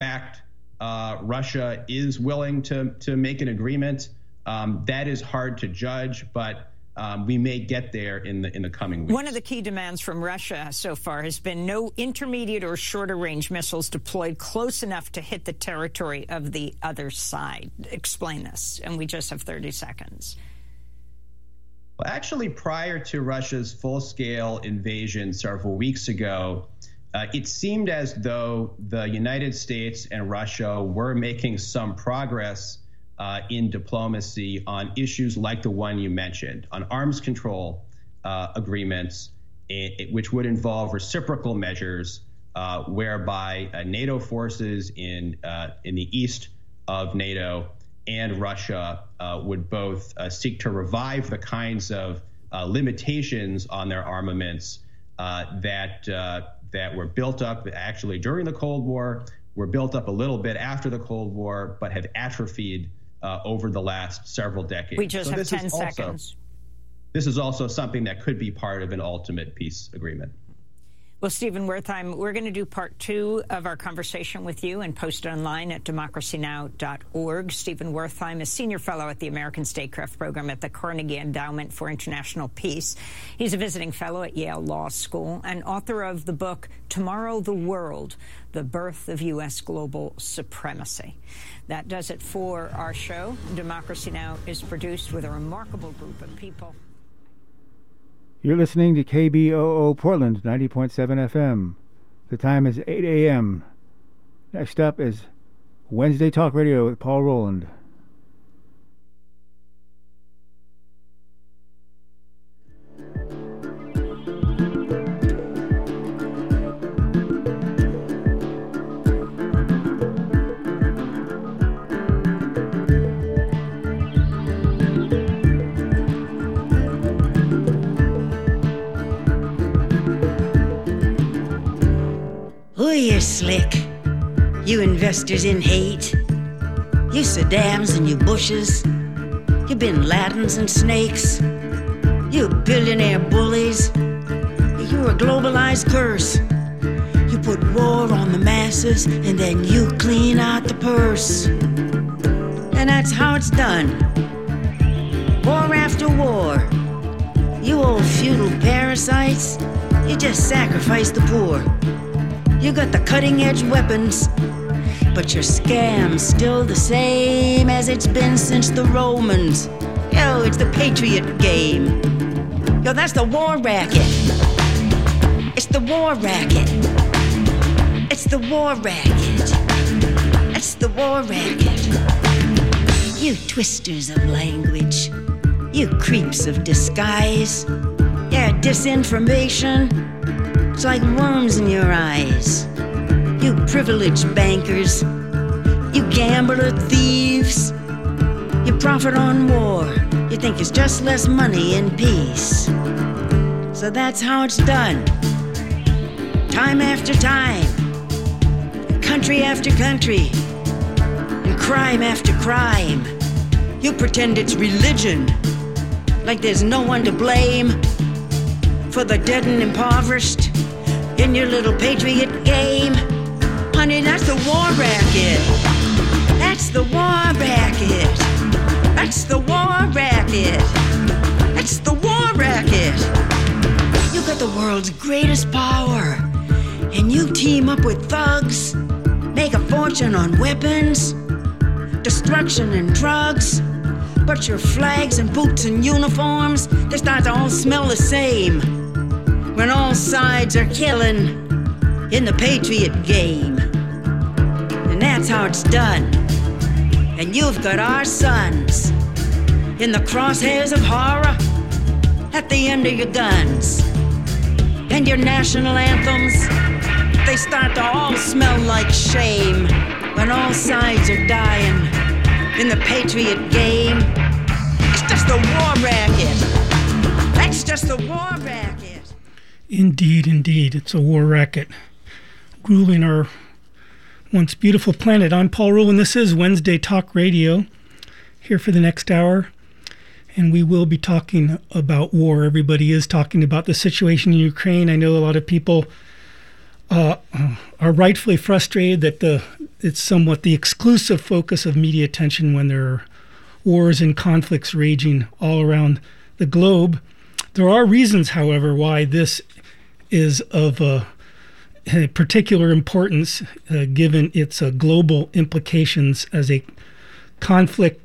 fact, Russia is willing to make an agreement. That is hard to judge, but we may get there in the coming weeks. One of the key demands from Russia so far has been no intermediate or shorter range missiles deployed close enough to hit the territory of the other side. Explain this, and we just have 30 seconds. Well, actually, prior to Russia's full-scale invasion several weeks ago, it seemed as though the United States and Russia were making some progress in diplomacy on issues like the one you mentioned, on arms control agreements, which would involve reciprocal measures whereby NATO forces in the east of NATO and Russia would both seek to revive the kinds of limitations on their armaments that were built up actually during the Cold War, were built up a little bit after the Cold War, but have atrophied over the last several decades. We just have 10 seconds. This is also something that could be part of an ultimate peace agreement. Well, Stephen Wertheim, we're going to do part 2 of our conversation with you and post it online at democracynow.org. Stephen Wertheim is Senior Fellow at the American Statecraft Program at the Carnegie Endowment for International Peace. He's a visiting fellow at Yale Law School and author of the book Tomorrow the World, The Birth of U.S. Global Supremacy. That does it for our show. Democracy Now! Is produced with a remarkable group of people. You're listening to KBOO Portland, 90.7 FM. The time is 8 a.m. Next up is Wednesday Talk Radio with Paul Rowland. Oh, you're slick, you investors in hate. You Saddams and you Bushes, you Bin Ladens and snakes. You billionaire bullies, you're a globalized curse. You put war on the masses and then you clean out the purse. And that's how it's done, war after war. You old feudal parasites, you just sacrifice the poor. You got the cutting-edge weapons, but your scam's still the same as it's been since the Romans. Yo, it's the Patriot game. Yo, that's the war racket. It's the war racket. It's the war racket. It's the war racket. You twisters of language. You creeps of disguise. Yeah, disinformation. It's like worms in your eyes. You privileged bankers, you gambler thieves, you profit on war. You think it's just less money in peace. So that's how it's done. Time after time, country after country, and crime after crime. You pretend it's religion, like there's no one to blame for the dead and impoverished in your little patriot game. Honey, that's the war racket. That's the war racket. That's the war racket. That's the war racket. You got the world's greatest power, and you team up with thugs, make a fortune on weapons, destruction and drugs. But your flags and boots and uniforms, they start to all smell the same when all sides are killing in the patriot game. And that's how it's done. And you've got our sons in the crosshairs of horror at the end of your guns. And your national anthems, they start to all smell like shame when all sides are dying in the patriot game. It's just the war racket. That's just the war racket. Indeed, indeed. It's a war racket ruling our once beautiful planet. I'm Paul Rowland. This is Wednesday Talk Radio, here for the next hour. And we will be talking about war. Everybody is talking about the situation in Ukraine. I know a lot of people are rightfully frustrated that the it's somewhat the exclusive focus of media attention when there are wars and conflicts raging all around the globe. There are reasons, however, why this is of particular importance, given its global implications as a conflict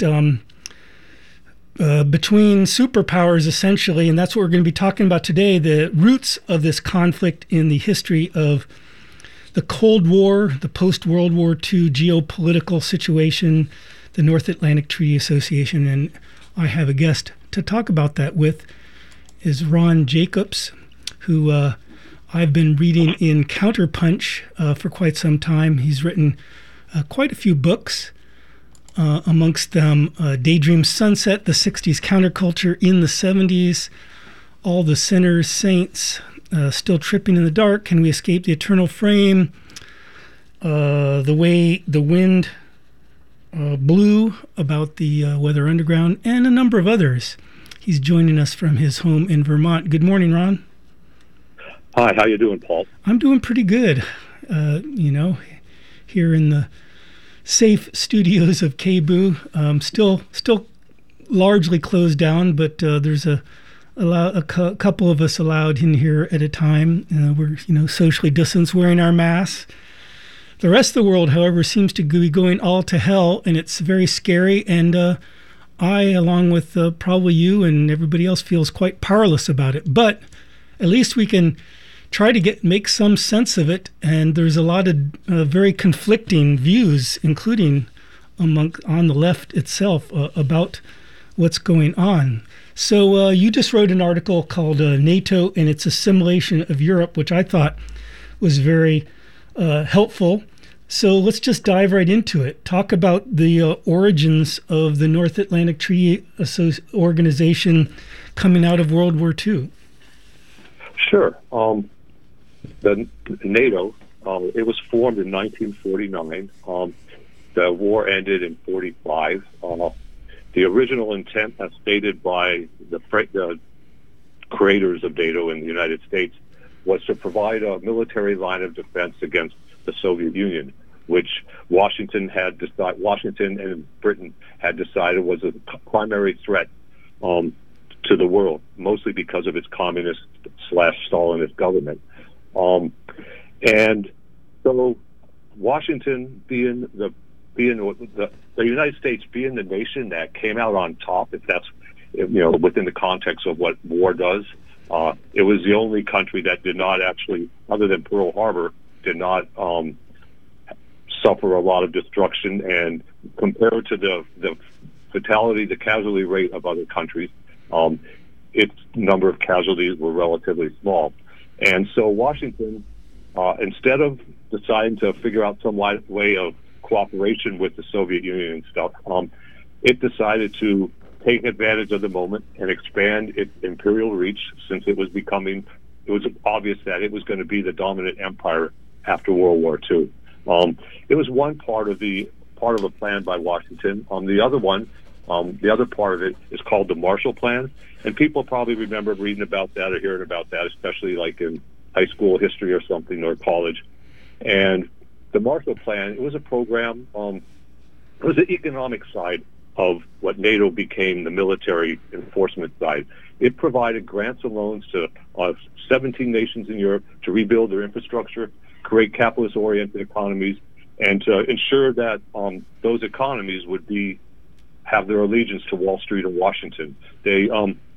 between superpowers, essentially, and that's what we're going to be talking about today, the roots of this conflict in the history of the Cold War, the post-World War II geopolitical situation, the North Atlantic Treaty Association, and I have a guest to talk about that with, is Ron Jacobs, who I've been reading in Counterpunch for quite some time. He's written quite a few books, amongst them Daydream Sunset, the 60s Counterculture in the 70s, All the Sinners, Saints, Still Tripping in the Dark, Can We Escape the Eternal Frame, The Way the Wind Blew, about the Weather Underground, and a number of others. He's joining us from his home in Vermont. Good morning, Ron. Hi, how you doing, Paul? I'm doing pretty good. Here in the safe studios of KBOO, still largely closed down, but there's a couple of us allowed in here at a time. We're socially distanced, wearing our masks. The rest of the world, however, seems to be going all to hell, and it's very scary. And I, along with probably you and everybody else, feels quite powerless about it. But at least we can try to make some sense of it. And there's a lot of very conflicting views, including on the left itself, about what's going on. So you just wrote an article called NATO and its Assimilation of Europe, which I thought was very helpful. So let's just dive right into it. Talk about the origins of the North Atlantic Treaty Organization coming out of World War II. Sure. The NATO, it was formed in 1949. The war ended in 1945. The original intent, as stated by the creators of NATO in the United States, was to provide a military line of defense against the Soviet Union, which Washington and Britain had decided was a primary threat to the world, mostly because of its communist/Stalinist government. And so Washington, being the United States being the nation that came out on top, if that's within the context of what war does, it was the only country that did not actually, other than Pearl Harbor, did not suffer a lot of destruction, and compared to the casualty rate of other countries, its number of casualties were relatively small. And so Washington, instead of deciding to figure out some way of cooperation with the Soviet Union and stuff, it decided to take advantage of the moment and expand its imperial reach, since it was obvious that it was going to be the dominant empire after World War II. It was one part of a plan by Washington. The other part of it is called the Marshall Plan, and people probably remember reading about that or hearing about that, especially like in high school history or something, or college. And the Marshall Plan, it was a program. It was the economic side of what NATO became, the military enforcement side. It provided grants and loans to 17 nations in Europe to rebuild their infrastructure, create capitalist-oriented economies, and to ensure that those economies would have their allegiance to Wall Street and Washington. It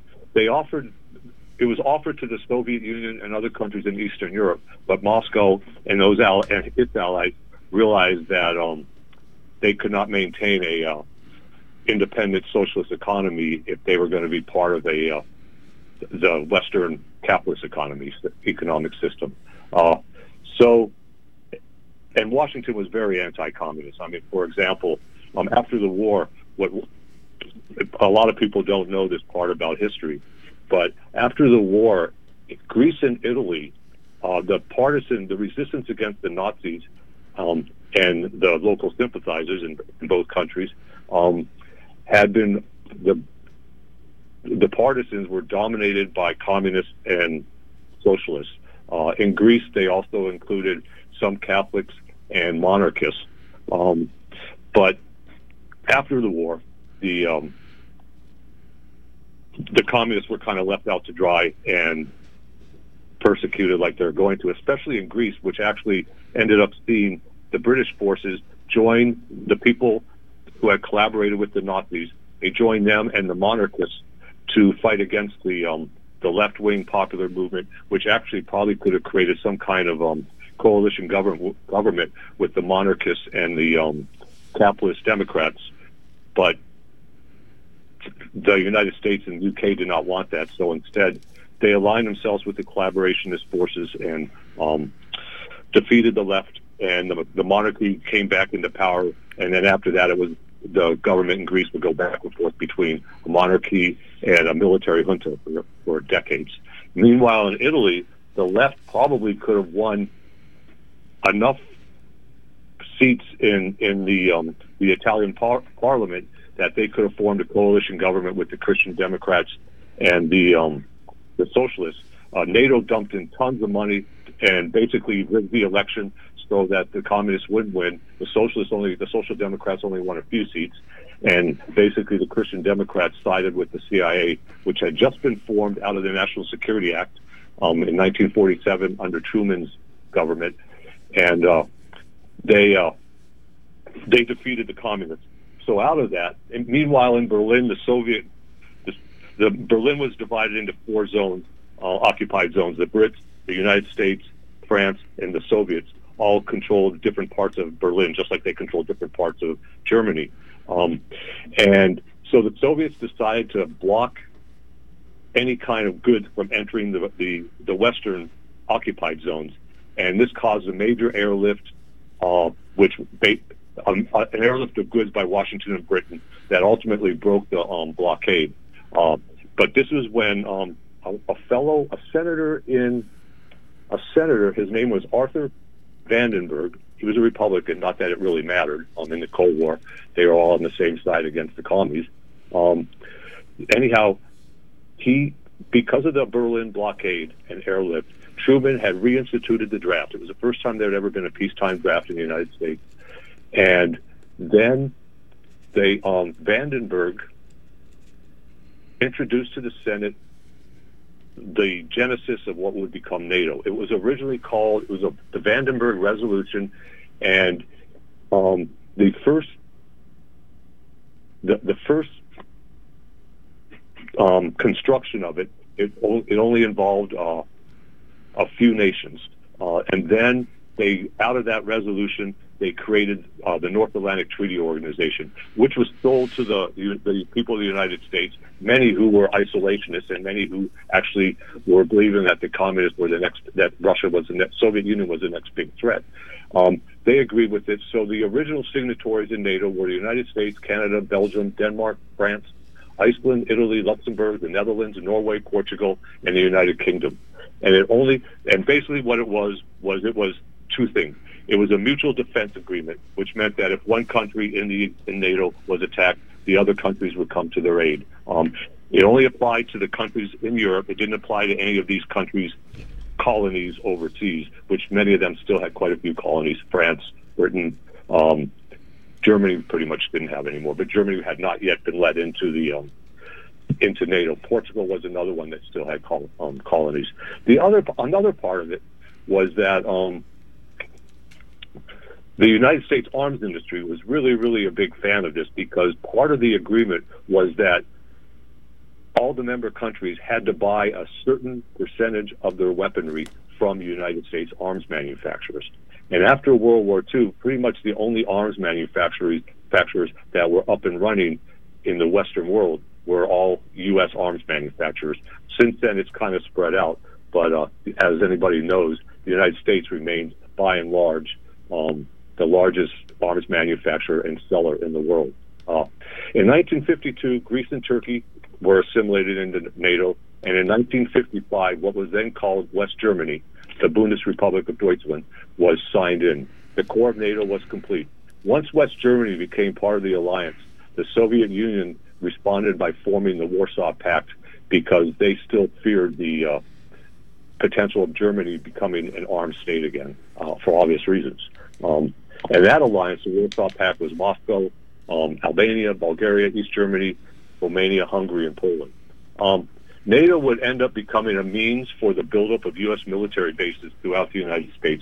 was offered to the Soviet Union and other countries in Eastern Europe, but Moscow and its allies realized that they could not maintain a independent socialist economy if they were going to be part of the Western capitalist economic system. And Washington was very anti-communist. I mean, for example, after the war, a lot of people don't know this part about history, but after the war, Greece and Italy, the resistance against the Nazis and the local sympathizers in both countries had been the partisans were dominated by communists and socialists. In Greece, they also included some Catholics and monarchists. But after the war, the communists were kind of left out to dry and persecuted like they're going to, especially in Greece, which actually ended up seeing the British forces join the people who had collaborated with the Nazis. They joined them and the monarchists to fight against the left-wing popular movement, which actually probably could have created some kind of coalition government with the monarchists and the capitalist Democrats. But the United States and the UK did not want that, so instead they aligned themselves with the collaborationist forces and defeated the left, and the monarchy came back into power. And then after that, it was the government in Greece would go back and forth between a monarchy and a military junta for decades. Meanwhile, in Italy, the left probably could have won enough seats in the Italian parliament that they could have formed a coalition government with the Christian Democrats and the socialists. NATO dumped in tons of money and basically rigged the election so that the communists wouldn't win. The Social Democrats only won a few seats, and basically the Christian Democrats sided with the CIA, which had just been formed out of the National Security Act in 1947 under Truman's government, and they defeated the communists. So out of that, and meanwhile in Berlin, Berlin was divided into 4 zones, occupied zones. The Brits, the United States, France, and the Soviets all controlled different parts of Berlin, just like they controlled different parts of Germany. And so the Soviets decided to block any kind of goods from entering the Western occupied zones. And this caused a major airlift, an airlift of goods by Washington and Britain that ultimately broke the blockade. But this was when a senator, his name was Arthur Vandenberg. He was a Republican, not that it really mattered. In the Cold War, they were all on the same side against the commies. Anyhow, because of the Berlin blockade and airlift, Truman had reinstituted the draft. It was the first time there had ever been a peacetime draft in the United States. And then Vandenberg introduced to the Senate the genesis of what would become NATO. It was originally called, the Vandenberg Resolution, and the first construction of it only involved a few nations, and then out of that resolution they created the North Atlantic Treaty Organization, which was sold to the people of the United States, many who were isolationists and many who actually were believing that the communists were that Russia was Soviet Union was the next big threat. They agreed with it. So the original signatories in NATO were the United States, Canada, Belgium, Denmark, France, Iceland, Italy, Luxembourg, the Netherlands, Norway, Portugal, and the United Kingdom. And basically what it was 2 things. It was a mutual defense agreement, which meant that if one country in NATO was attacked, the other countries would come to their aid. It only applied to the countries in Europe. It didn't apply to any of these countries' colonies overseas, which many of them still had quite a few colonies. France, Britain, Germany pretty much didn't have any more, but Germany had not yet been let into NATO. Portugal was another one that still had colonies. Another part of it was that the United States arms industry was really, really a big fan of this, because part of the agreement was that all the member countries had to buy a certain percentage of their weaponry from United States arms manufacturers. And after World War II, pretty much the only arms manufacturers that were up and running in the Western world were all U.S. arms manufacturers. Since then, it's kind of spread out. But as anybody knows, the United States remains, by and large, the largest arms manufacturer and seller in the world. In 1952, Greece and Turkey were assimilated into NATO, and in 1955, what was then called West Germany, the Bundesrepublik of Deutschland, was signed in. The core of NATO was complete. Once West Germany became part of the alliance, the Soviet Union responded by forming the Warsaw Pact, because they still feared the potential of Germany becoming an armed state again, for obvious reasons. And that alliance, the Warsaw Pact, was Moscow, Albania, Bulgaria, East Germany, Romania, Hungary, and Poland. NATO would end up becoming a means for the buildup of U.S. military bases throughout the United States,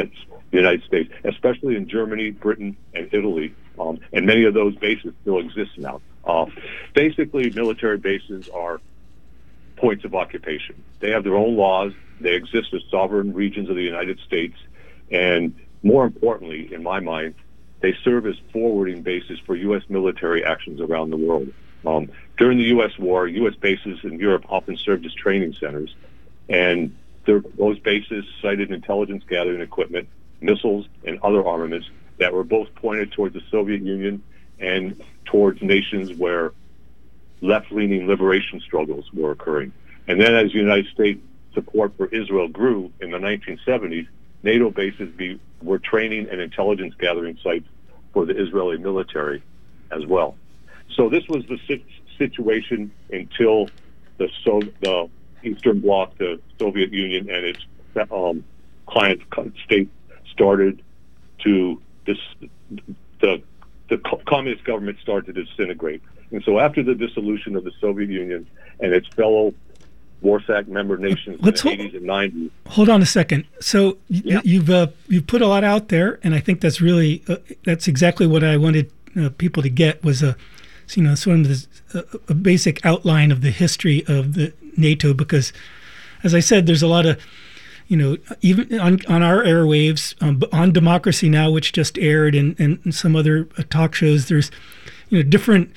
especially in Germany, Britain, and Italy. And many of those bases still exist now. Basically, military bases are points of occupation. They have their own laws. They exist as sovereign regions of the United States. And more importantly, in my mind, they serve as forwarding bases for U.S. military actions around the world. During the U.S. war, U.S. bases in Europe often served as training centers, and those bases cited intelligence gathering equipment, missiles, and other armaments that were both pointed towards the Soviet Union and towards nations where left-leaning liberation struggles were occurring. And then as the United States support for Israel grew in the 1970s, NATO bases were training and intelligence gathering sites for the Israeli military as well. So this was the situation until the Eastern Bloc, the Soviet Union, and its client states started to the communist government started to disintegrate. And so after the dissolution of the Soviet Union and its fellow Warsaw member nations in the 80s and 90s. Hold on a second. So you've put a lot out there, and I think that's really that's exactly what I wanted people to get was sort of this, a basic outline of the history of the NATO, because, as I said, there's a lot of, even on our airwaves, on Democracy Now!, which just aired, and some other talk shows, there's, different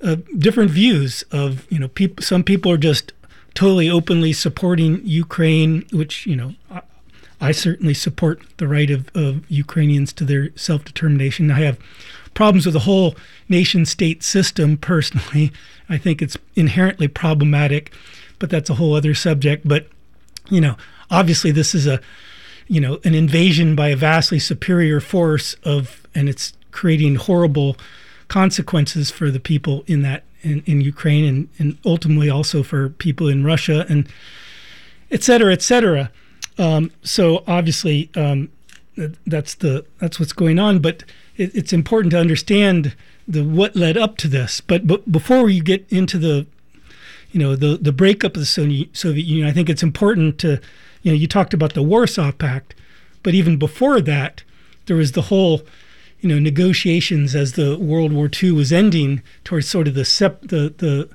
views of, people. Some people are just totally openly supporting Ukraine, which, I certainly support the right of Ukrainians to their self-determination. I have problems with the whole nation-state system personally. I think it's inherently problematic, but that's a whole other subject. But, obviously this is an invasion by a vastly superior force and it's creating horrible consequences for the people in Ukraine and ultimately also for people in Russia and et cetera, et cetera. So obviously that's what's going on, but it's important to understand what led up to this. But before you get into the breakup of the Soviet Union, I think it's important to, you talked about the Warsaw Pact, but even before that, there was the whole, negotiations as the World War II was ending towards sort of the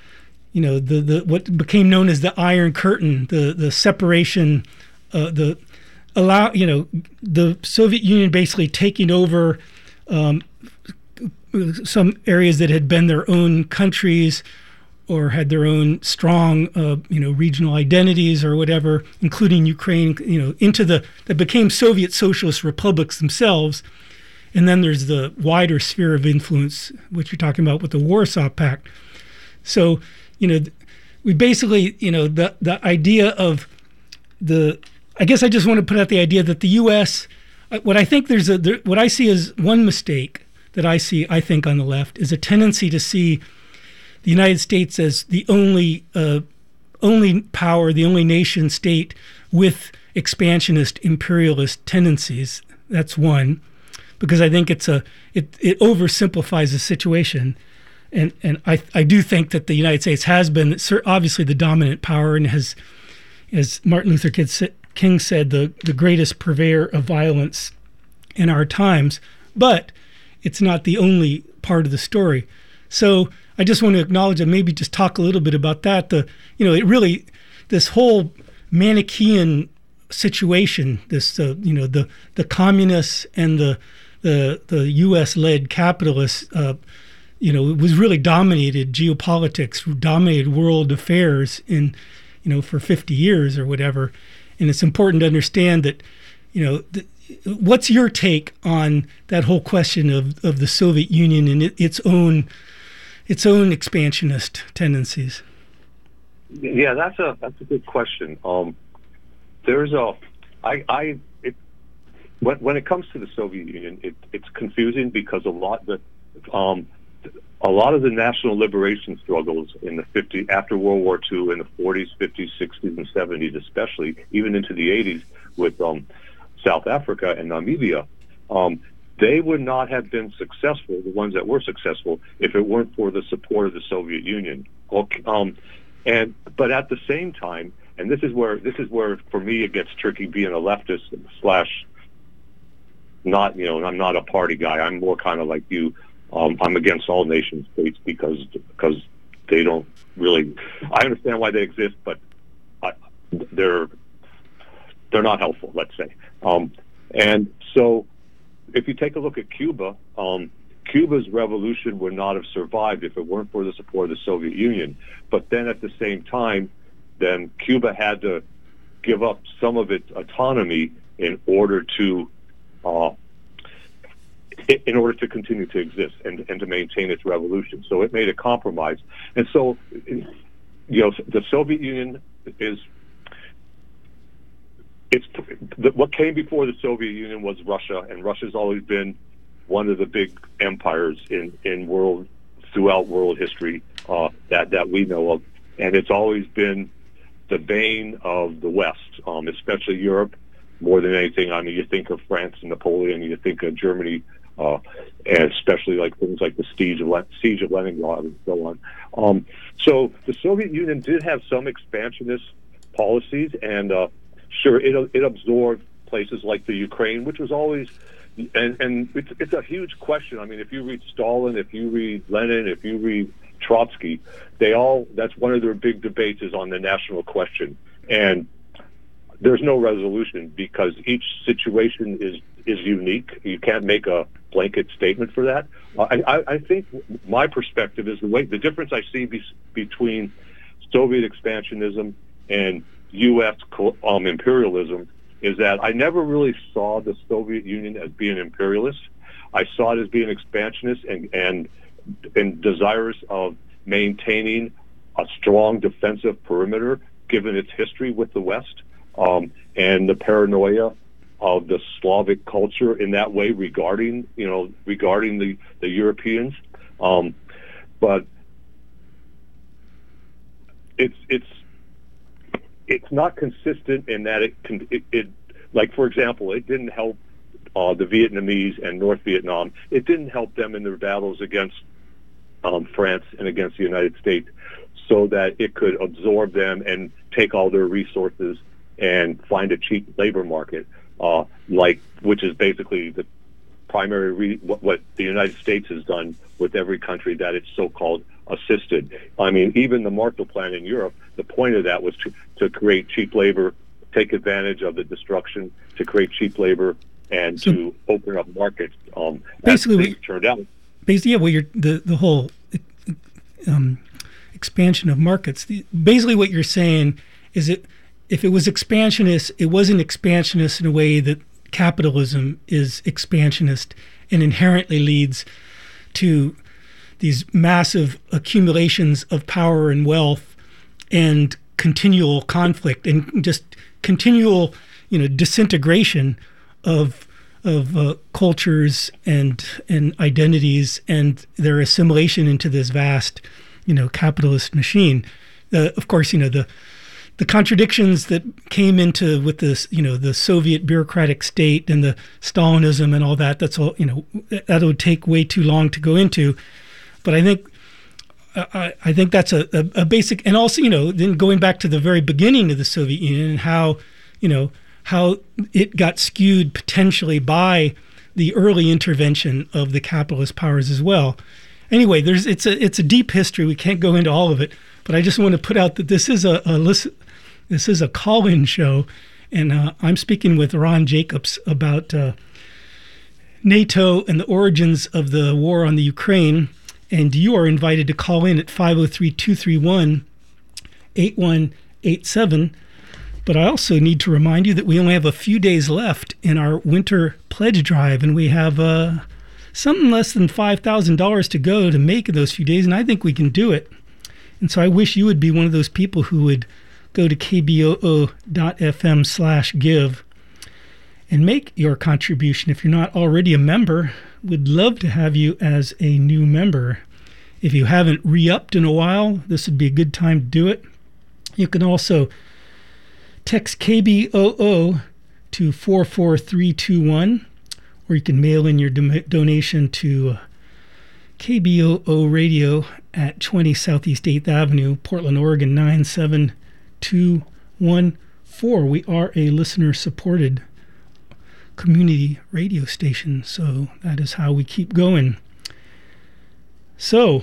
what became known as the Iron Curtain, the separation, the Soviet Union basically taking over some areas that had been their own countries or had their own strong, regional identities or whatever, including Ukraine, that became Soviet socialist republics themselves. And then there's the wider sphere of influence, which you're talking about with the Warsaw Pact. So, we basically, the idea of I guess I just want to put out the idea that the U.S., what I see as one mistake that I think on the left is a tendency to see the United States as the only power, the only nation state with expansionist imperialist tendencies. That's one, because I think it oversimplifies the situation. And I do think that the United States has been obviously the dominant power and has, as Martin Luther King said, the greatest purveyor of violence in our times, but it's not the only part of the story. So I just want to acknowledge and maybe just talk a little bit about that. This whole Manichaean situation, the communists and the U.S.-led capitalists, it was really dominated geopolitics, dominated world affairs for 50 years or whatever. And it's important to understand that, what's your take on that whole question of the Soviet Union and its own expansionist tendencies? Yeah, that's a good question. When it comes to the Soviet Union, it's confusing because a lot of the national liberation struggles in the 50s, after World War II, in the 40s, 50s, 60s, and 70s, especially even into the 80s with South Africa and Namibia, they would not have been successful, the ones that were successful, if it weren't for the support of the Soviet Union. But at the same time, and this is where for me it gets tricky, being a leftist slash not, I'm not a party guy. I'm more kind of like you. I'm against all nation states because they don't really. I understand why they exist, but they're not helpful, let's say. And so, if you take a look at Cuba, Cuba's revolution would not have survived if it weren't for the support of the Soviet Union. But then at the same time, then Cuba had to give up some of its autonomy in order to continue to exist and to maintain its revolution. So it made a compromise. And so, the Soviet Union what came before the Soviet Union was Russia, and Russia's always been one of the big empires throughout world history that we know of, and it's always been the bane of the West, especially Europe, more than anything. I mean, you think of France and Napoleon, you think of Germany, and especially like things like the siege of Leningrad and so on. So the Soviet Union did have some expansionist policies, and sure, it absorbed places like the Ukraine, which was always, and it's a huge question. I mean, if you read Stalin, if you read Lenin, if you read Trotsky, that's one of their big debates is on the national question. And there's no resolution because each situation is unique. You can't make a blanket statement for that. I think my perspective is the difference I see between Soviet expansionism and U.S. imperialism is that I never really saw the Soviet Union as being imperialist. I saw it as being expansionist and desirous of maintaining a strong defensive perimeter, given its history with the West, and the paranoia of the Slavic culture in that way regarding the Europeans. But it's not consistent in that it like, for example, it didn't help the Vietnamese and North Vietnam. It didn't help them in their battles against France and against the United States, so that it could absorb them and take all their resources and find a cheap labor market, which is basically the primary what the United States has done with every country that it's so-called assisted. I mean, even the Marshall Plan in Europe, the point of that was to create cheap labor, take advantage of the destruction, to create cheap labor, and to open up markets. Basically, as turned out. Basically, the whole expansion of markets. Basically, what you're saying is that if it was expansionist, it wasn't expansionist in a way that capitalism is expansionist and inherently leads to these massive accumulations of power and wealth and continual conflict and just continual, disintegration of cultures and identities and their assimilation into this vast, capitalist machine. Of course, the contradictions that came into with this, the Soviet bureaucratic state and the Stalinism and all that. That's all, that would take way too long to go into. But I think that's a basic, and also, then going back to the very beginning of the Soviet Union and how it got skewed potentially by the early intervention of the capitalist powers as well. Anyway, it's a deep history. We can't go into all of it, but I just want to put out that this is a call-in show, and I'm speaking with Ron Jacobs about NATO and the origins of the war on the Ukraine. And you are invited to call in at 503-231-8187. But I also need to remind you that we only have a few days left in our winter pledge drive, and we have something less than $5,000 to go to make in those few days, and I think we can do it. And so I wish you would be one of those people who would go to kboo.fm/give and make your contribution. If you're not already a member, we'd love to have you as a new member. If you haven't re-upped in a while, this would be a good time to do it. You can also text KBOO to 44321, or you can mail in your donation to KBOO Radio at 20 Southeast 8th Avenue, Portland, Oregon 97214. We are a listener-supported community radio station, so that is how we keep going. So,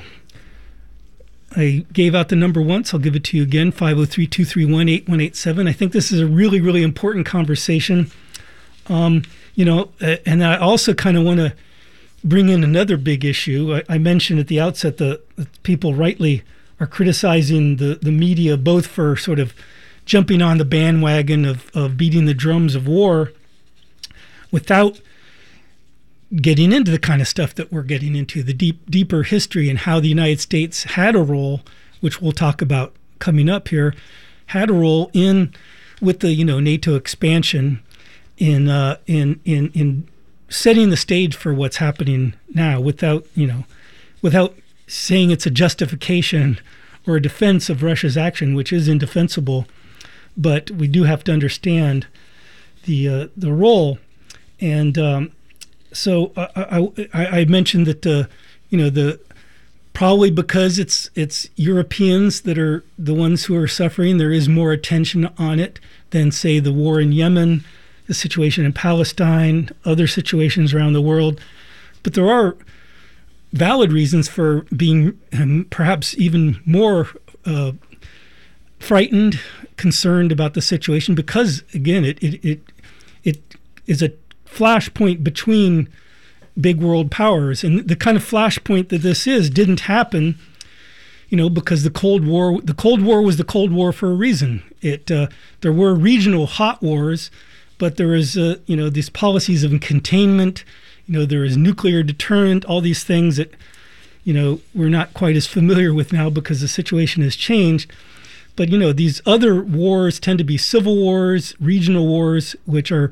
I gave out the number once. I'll give it to you again, 503-231-8187. I think this is a really, really important conversation. And I also kind of want to bring in another big issue. I mentioned at the outset that people rightly are criticizing the media both for sort of jumping on the bandwagon of beating the drums of war without getting into the kind of stuff that we're getting into, the deeper history and how the United States had a role, which we'll talk about coming up here, had a role with the NATO expansion in setting the stage for what's happening now, without saying it's a justification or a defense of Russia's action, which is indefensible. But we do have to understand the role. And so I mentioned that probably because it's Europeans that are the ones who are suffering, there is more attention on it than, say, the war in Yemen, the situation in Palestine, other situations around the world. But there are valid reasons for being perhaps even more frightened, concerned about the situation, because again, it is a flashpoint between big world powers, and the kind of flashpoint that this didn't happen, because the Cold War was the Cold War for a reason. There were regional hot wars, but there is these policies of containment. There is nuclear deterrent, all these things that we're not quite as familiar with now because the situation has changed. But these other wars tend to be civil wars, regional wars, which are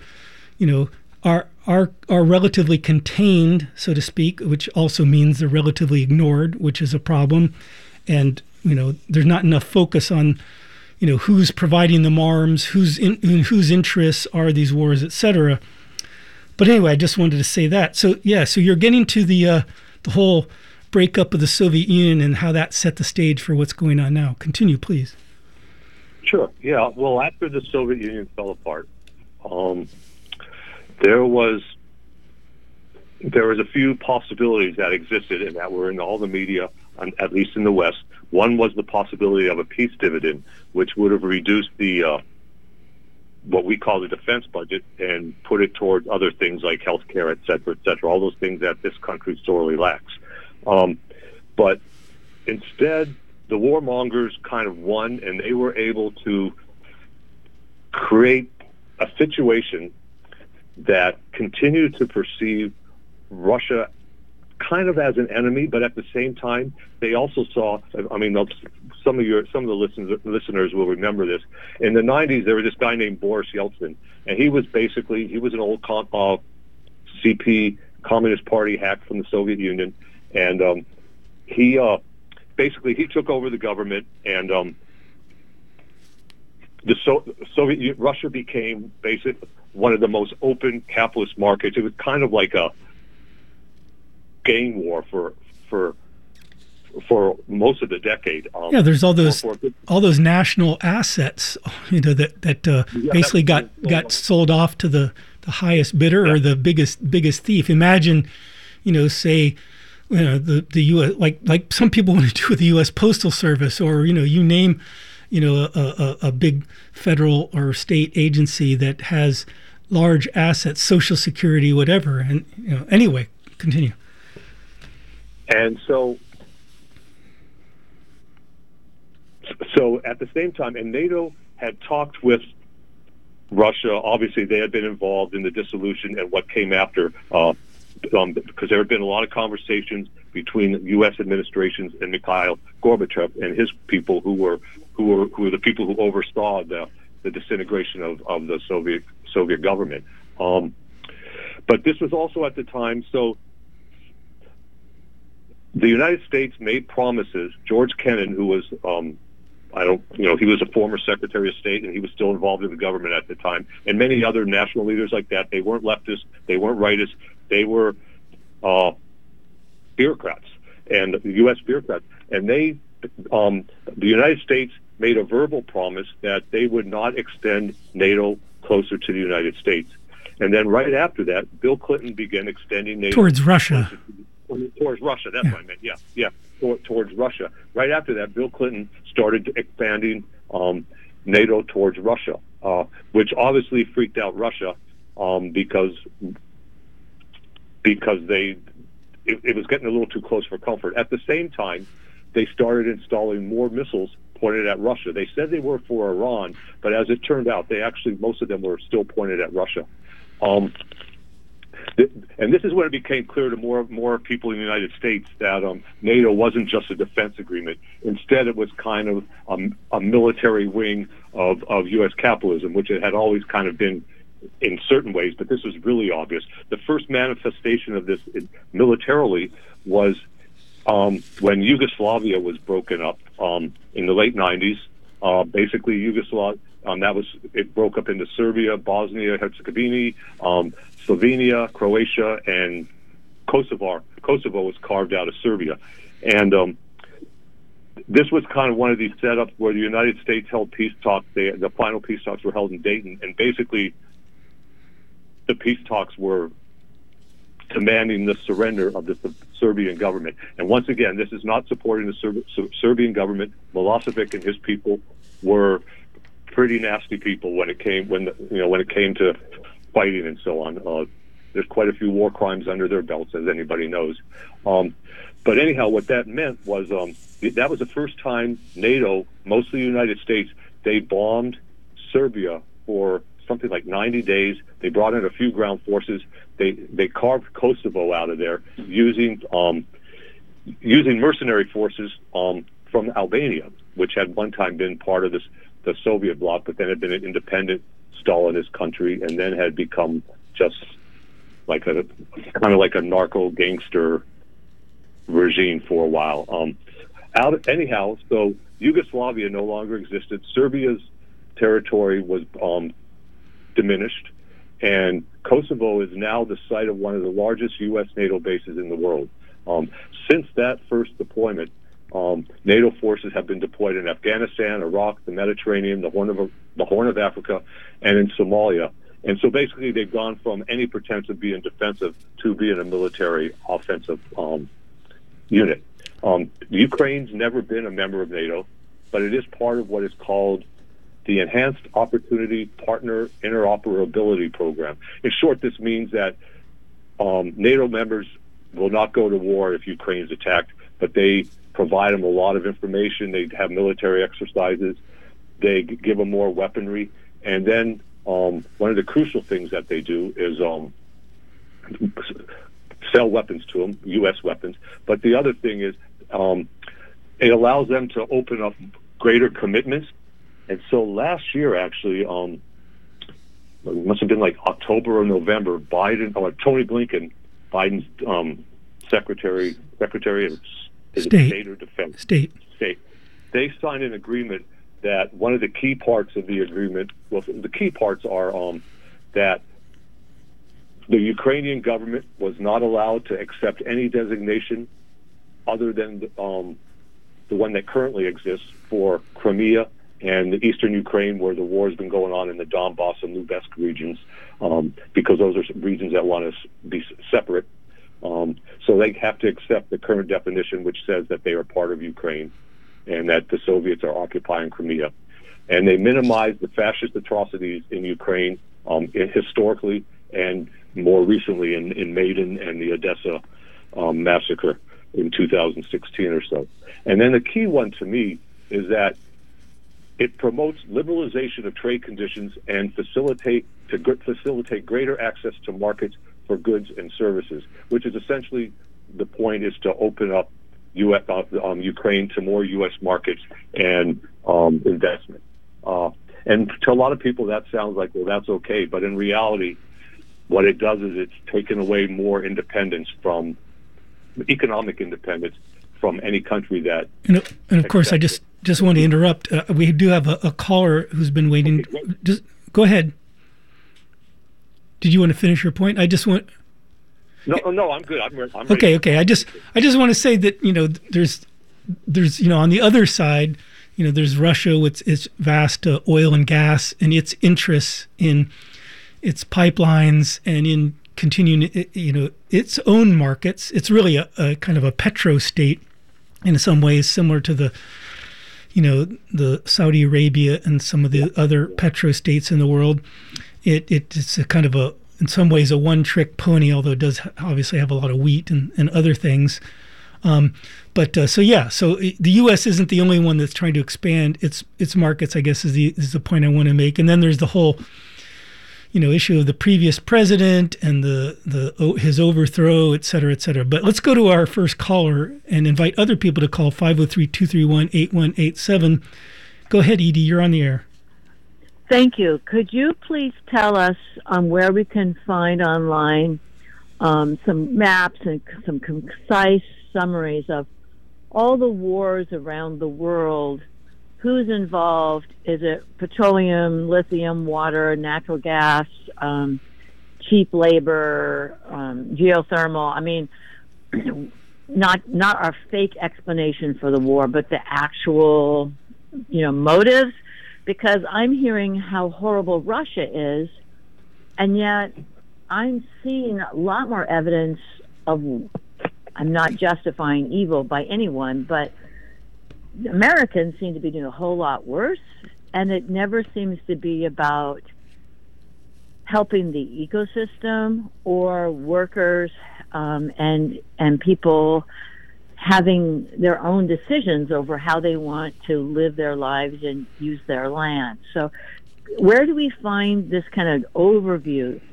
relatively contained, so to speak, which also means they're relatively ignored, which is a problem. And there's not enough focus on who's providing them arms, whose interests are these wars, etc. But anyway, I just wanted to say that. So you're getting to the whole breakup of the Soviet Union and how that set the stage for what's going on now. Continue, please. Sure. Yeah. Well, after the Soviet Union fell apart, there was a few possibilities that existed and that were in all the media, at least in the West. One was the possibility of a peace dividend, which would have reduced the what we call the defense budget and put it towards other things like healthcare, et cetera, all those things that this country sorely lacks. But instead, the warmongers kind of won, and they were able to create a situation that continued to perceive Russia kind of as an enemy, but at the same time, they also saw, some of the listeners will remember this. In the 90s, there was this guy named Boris Yeltsin, and he was an old CP, Communist Party hack from the Soviet Union, and he took over the government, and Russia became basically one of the most open capitalist markets. It was kind of like a gang war for most of the decade. There's all those national assets, that basically got sold off to the highest bidder or the biggest thief. Imagine, say, the U.S. like some people want to do with the U.S. Postal Service, or you name, a big federal or state agency that has large assets, Social Security, whatever. And anyway, continue. And so at the same time, and NATO had talked with Russia. Obviously, they had been involved in the dissolution and what came after, because there had been a lot of conversations between U.S. administrations and Mikhail Gorbachev and his people, who were the people who oversaw the disintegration of the Soviet government. But this was also at the time, so the United States made promises. George Kennan, who was he was a former Secretary of State, and he was still involved in the government at the time. And many other national leaders like that, they weren't leftists, they weren't rightists, they were bureaucrats, and the U.S. bureaucrats. And the United States made a verbal promise that they would not extend NATO closer to the United States. And then right after that, Bill Clinton began extending NATO towards Russia. Towards Russia, that's what I meant. Yeah. Towards Russia. Right after that, Bill Clinton started expanding NATO towards Russia, which obviously freaked out Russia because it was getting a little too close for comfort. At the same time, they started installing more missiles pointed at Russia. They said they were for Iran, but as it turned out, most of them were still pointed at Russia. And this is when it became clear to more people in the United States that NATO wasn't just a defense agreement. Instead, it was kind of a military wing of U.S. capitalism, which it had always kind of been in certain ways, but this was really obvious. The first manifestation of this militarily was when Yugoslavia was broken up in the late 90s. Basically, Yugoslavia, it broke up into Serbia, Bosnia, Herzegovina, Slovenia, Croatia, and Kosovo. Kosovo was carved out of Serbia. And this was kind of one of these setups where the United States held peace talks. The final peace talks were held in Dayton, and basically the peace talks were demanding the surrender of the Serbian government. And once again, this is not supporting the Serbian government. Milosevic and his people were pretty nasty people when it came to fighting and so on. There's quite a few war crimes under their belts, as anybody knows. But anyhow, what that meant was that was the first time NATO, mostly the United States, they bombed Serbia for something like 90 days. They brought in a few ground forces. They carved Kosovo out of there using mercenary forces from Albania, which had one time been part of the Soviet bloc, but then had been an independent Stalinist country, and then had become just like kind of like a narco gangster regime for a while. Anyhow, so Yugoslavia no longer existed. Serbia's territory was diminished, and Kosovo is now the site of one of the largest U.S. NATO bases in the world. Since that first deployment, NATO forces have been deployed in Afghanistan, Iraq, the Mediterranean, the Horn of Africa, and in Somalia. And so basically they've gone from any pretense of being defensive to being a military offensive unit. Ukraine's never been a member of NATO, but it is part of what is called the Enhanced Opportunity Partner Interoperability Program. In short, this means that NATO members will not go to war if Ukraine is attacked, but they provide them a lot of information. They have military exercises. They give them more weaponry. And then one of the crucial things that they do is sell weapons to them, U.S. weapons. But the other thing is it allows them to open up greater commitments. And so last year, actually, it must have been like October or November, Tony Blinken, Biden's Secretary of State or Defense. State. They signed an agreement that one of the key parts of the agreement, well, the key parts are that the Ukrainian government was not allowed to accept any designation other than the one that currently exists for Crimea and the eastern Ukraine, where the war has been going on in the Donbass and Luhansk regions, because those are regions that want to be separate. So they have to accept the current definition, which says that they are part of Ukraine and that the Soviets are occupying Crimea. And they minimize the fascist atrocities in Ukraine historically and more recently in Maidan and the Odessa massacre in 2016 or so. And then the key one to me is that it promotes liberalization of trade conditions and facilitate greater access to markets for goods and services, which is essentially the point, is to open up Ukraine to more U.S. markets and investment. And to a lot of people, that sounds like, well, that's okay. But in reality, what it does is it's taken away more independence economic independence from any country that. And of course, I just want to interrupt. We do have a caller who's been waiting. Okay, just go ahead. Did you want to finish your point? I just want. No, I'm good. I'm ready. Okay. I just want to say that there's on the other side, there's Russia with its vast oil and gas and its interests in its pipelines and in continuing its own markets. It's really a kind of a petro state in some ways, similar to the Saudi Arabia and some of the other petro states in the world. It's a kind of in some ways a one-trick pony, although it does obviously have a lot of wheat and other things. So the U.S. isn't the only one that's trying to expand its markets, I guess, is the point I want to make. And then there's the whole, issue of the previous president and his overthrow, et cetera, et cetera. But let's go to our first caller and invite other people to call 503-231-8187. Go ahead, Edie, you're on the air. Thank you. Could you please tell us where we can find online some maps and some concise summaries of all the wars around the world? Who's involved? Is it petroleum, lithium, water, natural gas, cheap labor, geothermal? I mean, not our fake explanation for the war, but the actual, motives. Because I'm hearing how horrible Russia is, and yet I'm seeing a lot more evidence of, I'm not justifying evil by anyone, but Americans seem to be doing a whole lot worse, and it never seems to be about helping the ecosystem or workers and people having their own decisions over how they want to live their lives and use their land. So where do we find this kind of overview?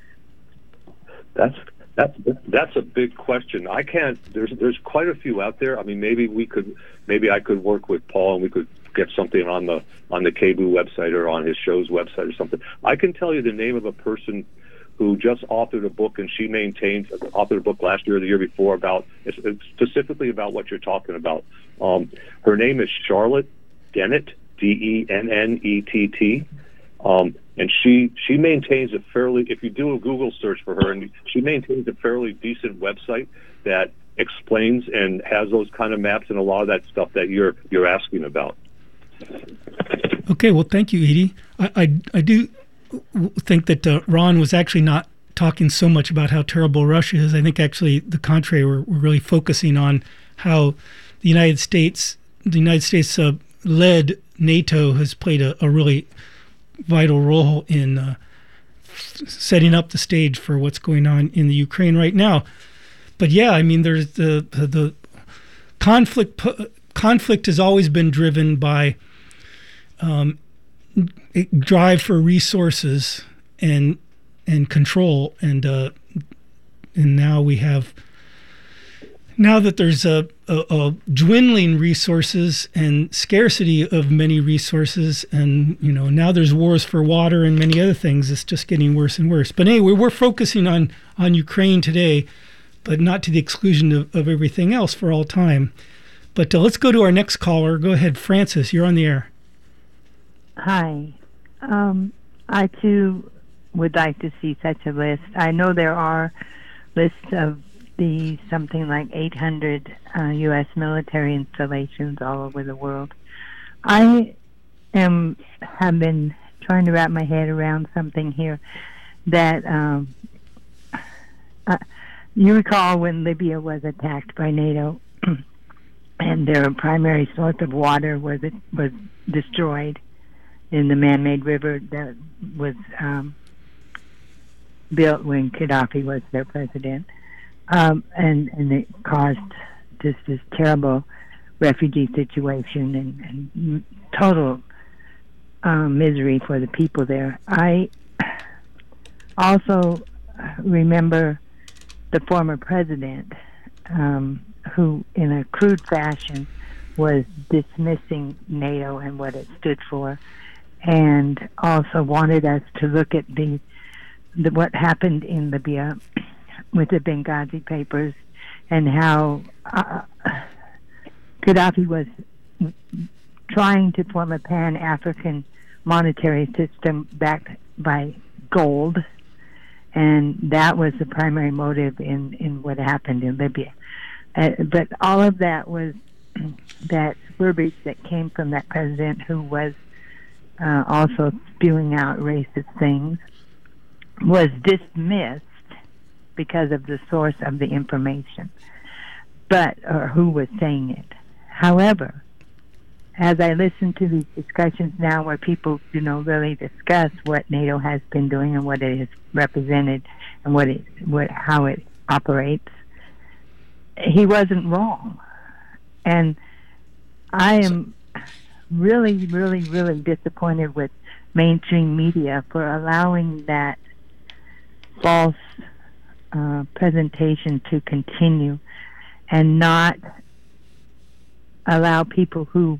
That's a big question. I can't. There's quite a few out there. I mean, maybe I could work with Paul and we could get something on the KBOO website or on his show's website or something. I can tell you the name of a person who just authored a book, and she authored a book last year or the year before specifically about what you're talking about. Her name is Charlotte Dennett, Dennett. And she maintains a fairly, if you do a Google search for her, and she maintains a fairly decent website that explains and has those kind of maps and a lot of that stuff that you're asking about. Okay, well, thank you, Edie. I do think that Ron was actually not talking so much about how terrible Russia is. I think actually the contrary. We're really focusing on how the United States led NATO has played a really vital role in setting up the stage for what's going on in the Ukraine right now. But yeah, I mean, there's the conflict. Conflict has always been driven by drive for resources and control, and now that there's a dwindling resources and scarcity of many resources, and now there's wars for water and many other things. It's just getting worse and worse. But anyway, we're focusing on Ukraine today, but not to the exclusion of everything else for all time. But let's go to our next caller. Go ahead, Francis. You're on the air. Hi. I too would like to see such a list. I know there are lists of the something like 800 U.S. military installations all over the world. I have been trying to wrap my head around something here that you recall when Libya was attacked by NATO and their primary source of water was destroyed in the man-made river that was built when Gaddafi was their president. And it caused just this terrible refugee situation and total misery for the people there. I also remember the former president who, in a crude fashion, was dismissing NATO and what it stood for, and also wanted us to look at the what happened in Libya with the Benghazi Papers and how Gaddafi was trying to form a pan-African monetary system backed by gold, and that was the primary motive in what happened in Libya. But all of that was that verbiage that came from that president, who was also spewing out racist things, was dismissed because of the source of the information, or who was saying it. However, as I listen to these discussions now where people, really discuss what NATO has been doing and what it has represented and how it operates, he wasn't wrong. And I am really, really, really disappointed with mainstream media for allowing that false presentation to continue and not allow people who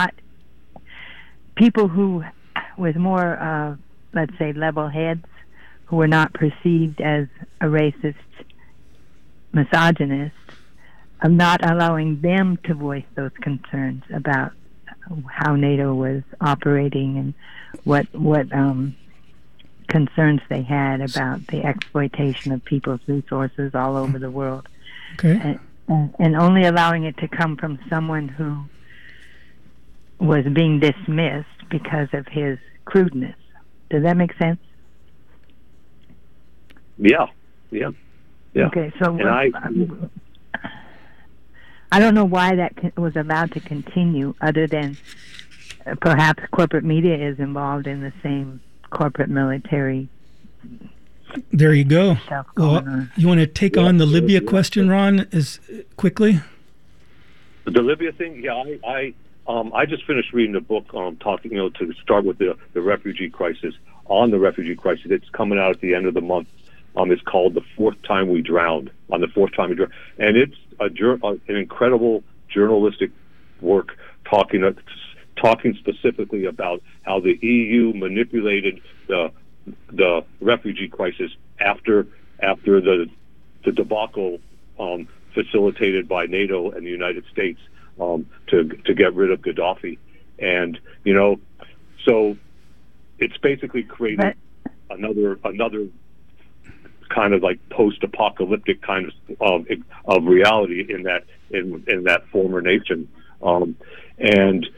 with more, let's say, level heads, who were not perceived as a racist misogynist, of not allowing them to voice those concerns about how NATO was operating and what concerns they had about the exploitation of people's resources all over the world. Okay. And only allowing it to come from someone who was being dismissed because of his crudeness. Does that make sense? Yeah. Okay, so and I don't know why that was allowed to continue, other than perhaps corporate media is involved in the same corporate military. There you go. Well, you want to take on the Libya question, Ron, as quickly? The Libya thing, yeah. I just finished reading a book talking, to start with the refugee crisis. On the refugee crisis, it's coming out at the end of the month. It's called The Fourth Time We Drowned. On the fourth time we drowned, and it's an incredible journalistic work talking specifically about how the EU manipulated the refugee crisis after the debacle facilitated by NATO and the United States to get rid of Gaddafi, and so it's basically created another kind of like post-apocalyptic kind of reality in that former nation, and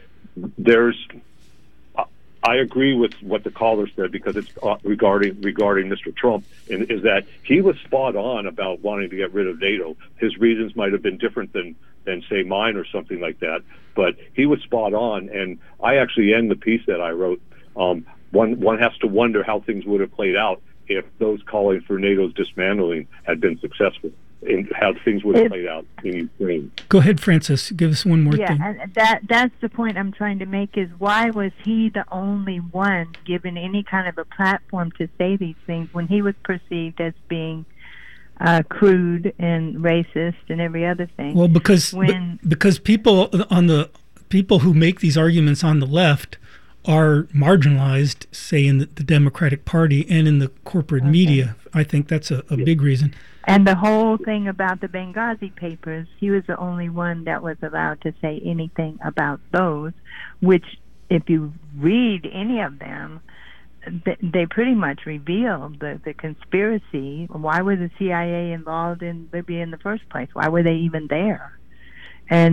I agree with what the caller said, because it's regarding Mr. Trump, and is that he was spot on about wanting to get rid of NATO. His reasons might have been different than say mine or something like that, but he was spot on. And I actually end the piece that I wrote. One has to wonder how things would have played out if those calling for NATO's dismantling had been successful, and how things would have played out in Ukraine. Go ahead, Francis. Give us one more thing. Yeah, and that's the point I'm trying to make, is why was he the only one given any kind of a platform to say these things when he was perceived as being crude and racist and every other thing? Well, because people who make these arguments on the left are marginalized, say, in the Democratic Party and in the corporate media. I think that's a big reason. And the whole thing about the Benghazi Papers, he was the only one that was allowed to say anything about those, which, if you read any of them, they pretty much reveal the conspiracy. Why was the CIA involved in Libya in the first place? Why were they even there? And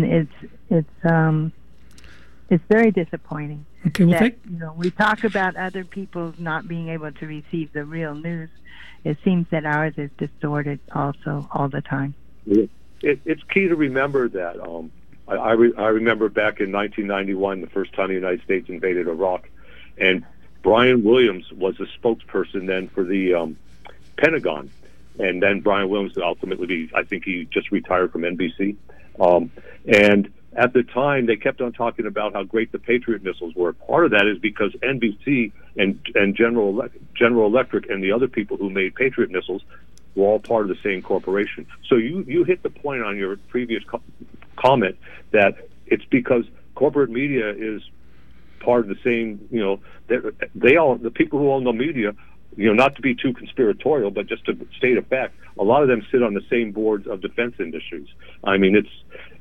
it's very disappointing. Okay, well, that, we talk about other people not being able to receive the real news. It seems that ours is distorted also all the time. It's key to remember that. I remember back in 1991, the first time the United States invaded Iraq, and Brian Williams was the spokesperson then for the Pentagon. And then Brian Williams ultimately, I think he just retired from NBC. And at the time, they kept on talking about how great the Patriot missiles were. Part of that is because NBC and General Electric and the other people who made Patriot missiles were all part of the same corporation. So you hit the point on your previous comment that it's because corporate media is part of the same. The people who own the media, not to be too conspiratorial, but just to state a fact, a lot of them sit on the same boards of defense industries. I mean,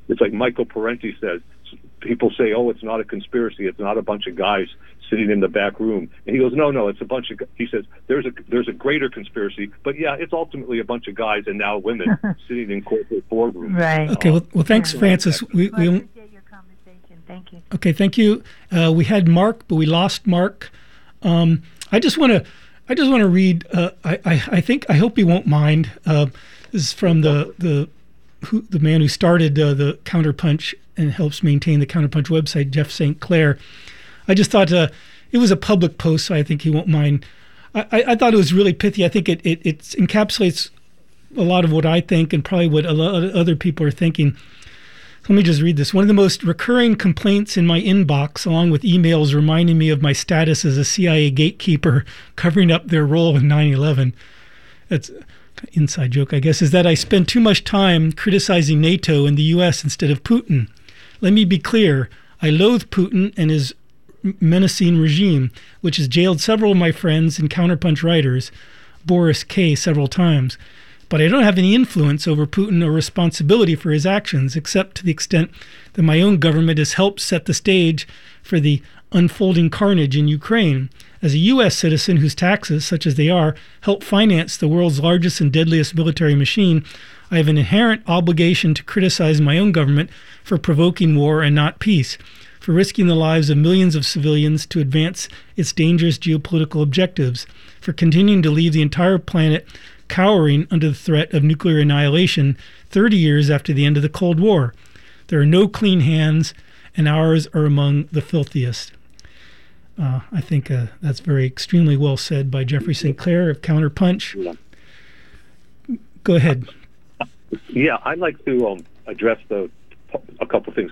it's like Michael Parenti says. People say, "Oh, it's not a conspiracy. It's not a bunch of guys sitting in the back room." And he goes, "No, it's a bunch of." He says, "There's a greater conspiracy, but yeah, it's ultimately a bunch of guys and now women sitting in corporate boardrooms." Right. Okay. Well, thanks, Francis. We appreciate your conversation. Thank you. Okay. Thank you. We had Mark, but we lost Mark. I just want to read. I hope he won't mind. This is from the man who started the Counterpunch and helps maintain the Counterpunch website, Jeff St. Clair. I just thought it was a public post, so I think he won't mind. I thought it was really pithy. I think it encapsulates a lot of what I think and probably what a lot of other people are thinking. Let me just read this. One of the most recurring complaints in my inbox, along with emails reminding me of my status as a CIA gatekeeper covering up their role in 9/11, that's an inside joke, I guess, is that I spend too much time criticizing NATO and the U.S. instead of Putin. Let me be clear. I loathe Putin and his menacing regime, which has jailed several of my friends and Counterpunch writers, Boris K. several times. But I don't have any influence over Putin or responsibility for his actions, except to the extent that my own government has helped set the stage for the unfolding carnage in Ukraine. As a U.S. citizen whose taxes, such as they are, help finance the world's largest and deadliest military machine, I have an inherent obligation to criticize my own government for provoking war and not peace, for risking the lives of millions of civilians to advance its dangerous geopolitical objectives, for continuing to leave the entire planet cowering under the threat of nuclear annihilation 30 years after the end of the Cold War. There are no clean hands, and ours are among the filthiest. I think that's very extremely well said by Jeffrey St. Clair of Counterpunch. Yeah. Go ahead. Yeah, I'd like to address a couple things.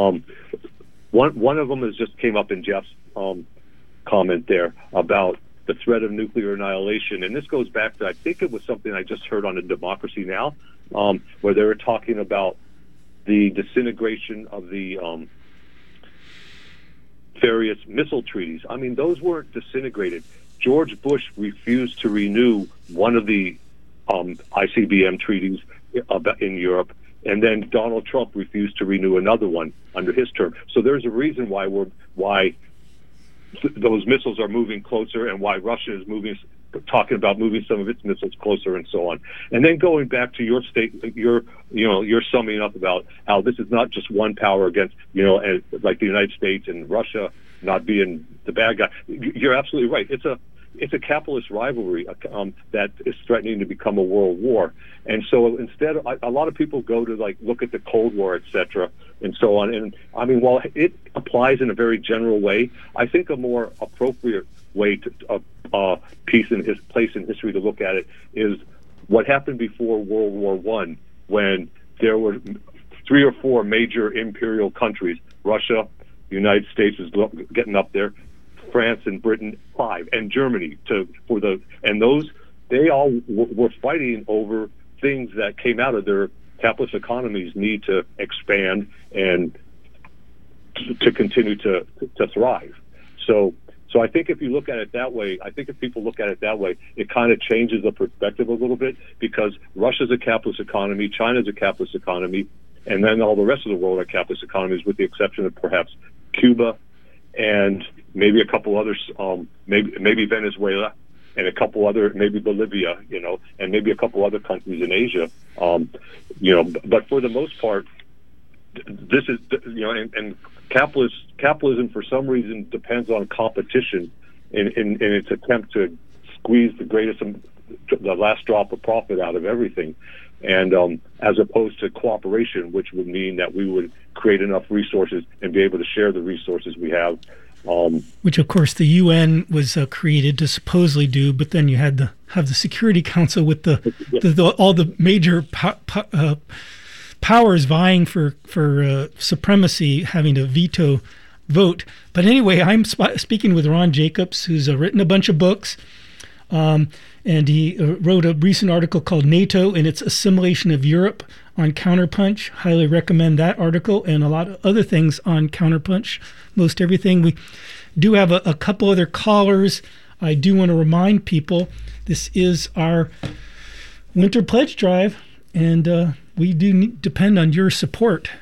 One of them is just came up in Jeff's comment there about the threat of nuclear annihilation, and this goes back to, I think it was something I just heard on a Democracy Now, where they were talking about the disintegration of the various missile treaties. I mean, those weren't disintegrated. George Bush refused to renew one of the ICBM treaties in Europe, and then Donald Trump refused to renew another one under his term. So there's a reason why those missiles are moving closer, and why Russia is talking about moving some of its missiles closer, and so on. And then going back to your statement, you're summing up about how this is not just one power against, like the United States and Russia not being the bad guy. You're absolutely right. It's a capitalist rivalry that is threatening to become a world war. And so instead, a lot of people go to look at the Cold War, etc., and so on. And I mean, while it applies in a very general way, I think a more appropriate way to place in history to look at it is what happened before World War I, when there were 3 or 4 major imperial countries. Russia, the United States is getting up there, France and Britain 5, and Germany they all were fighting over things that came out of their capitalist economies need to expand and to continue to thrive. So I think if you look at it that way, if people look at it that way, it kind of changes the perspective a little bit, because Russia's a capitalist economy, China's a capitalist economy, and then all the rest of the world are capitalist economies, with the exception of perhaps Cuba and maybe a couple others, maybe Venezuela, and a couple other, maybe Bolivia, and maybe a couple other countries in Asia, But for the most part, this is, and capitalism for some reason depends on competition in its attempt to squeeze the last drop of profit out of everything, and as opposed to cooperation, which would mean that we would create enough resources and be able to share the resources we have. Which, of course, the UN was created to supposedly do, but then you had to have the Security Council with all the major powers vying for supremacy, having a veto vote. But anyway, I'm speaking with Ron Jacobs, who's written a bunch of books, and he wrote a recent article called NATO and its Assimilation of Europe on Counterpunch. Highly recommend that article, and a lot of other things on Counterpunch, most everything. We do have a couple other callers. I do want to remind people this is our winter pledge drive, and we do depend on your support.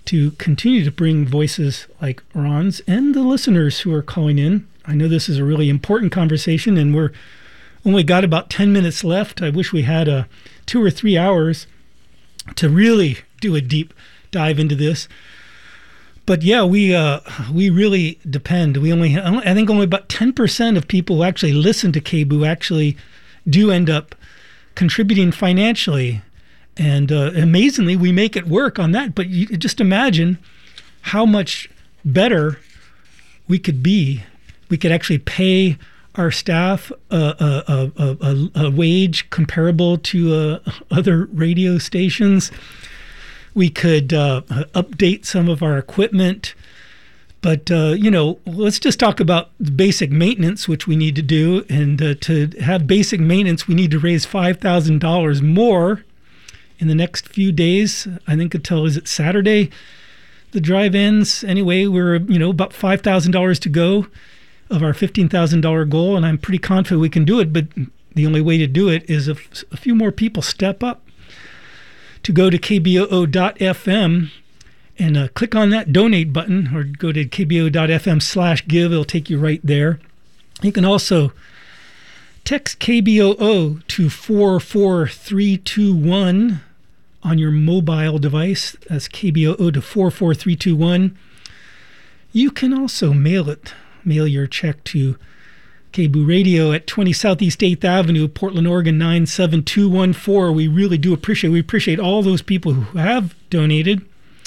to continue to bring voices like Ron's and the listeners who are calling in. I know this is a really important conversation, and we're only got about 10 minutes left. I wish we had 2 or 3 hours to really do a deep dive into this. But yeah, we really depend. I think only about 10% of people who actually listen to KBOO actually do end up contributing financially. And amazingly, we make it work on that. But you just imagine how much better we could be. We could actually pay our staff a wage comparable to other radio stations. We could update some of our equipment. But, let's just talk about the basic maintenance, which we need to do. And to have basic maintenance, we need to raise $5,000 more in the next few days. I think until, is it Saturday? The drive ends. Anyway, we're, about $5,000 to go of our $15,000 goal. And I'm pretty confident we can do it. But the only way to do it is if a few more people step up to go to kboo.fm and click on that donate button, or go to kboo.fm/give. It'll take you right there. You can also text KBOO to 44321 on your mobile device. That's KBOO to 44321. You can also mail your check to KBOO Radio at 20 Southeast 8th Avenue, Portland, Oregon 97214. We really do appreciate all those people who have donated,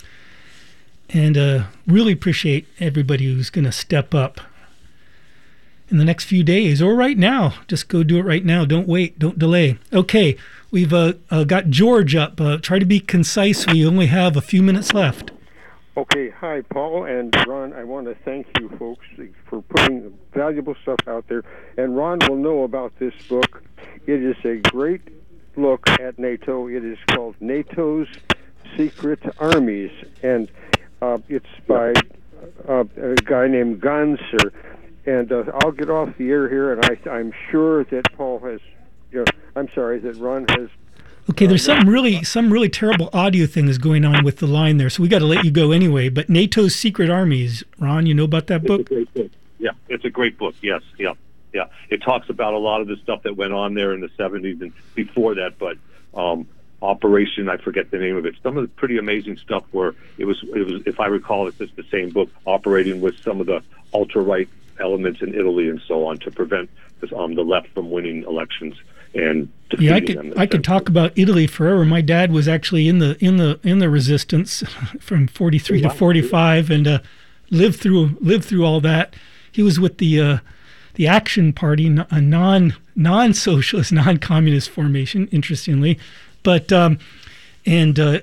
and really appreciate everybody who's going to step up in the next few days or right now. Just go do it right now. Don't wait. Don't delay. Okay, we've got George up. Try to be concise. We only have a few minutes left. Okay, hi, Paul and Ron. I want to thank you folks for putting valuable stuff out there. And Ron will know about this book. It is a great look at NATO. It is called NATO's Secret Armies. And it's by a guy named Ganser. And I'll get off the air here, and I'm sure that Paul has, that Ron has. Okay, there's some really terrible audio thing is going on with the line there, so we got to let you go anyway. But NATO's Secret Armies, Ron, you know about that book? It's a great book. Yeah, it's a great book. Yes, yeah. It talks about a lot of the stuff that went on there in the 70s and before that. But Operation, I forget the name of it. Some of the pretty amazing stuff where it was, if I recall, it's just the same book, operating with some of the ultra-right elements in Italy and so on to prevent the left from winning elections. And I could talk about Italy forever. My dad was actually in the resistance from 43 to 45, and lived through all that. He was with the Action Party, a non-socialist, non-communist formation, interestingly. But then the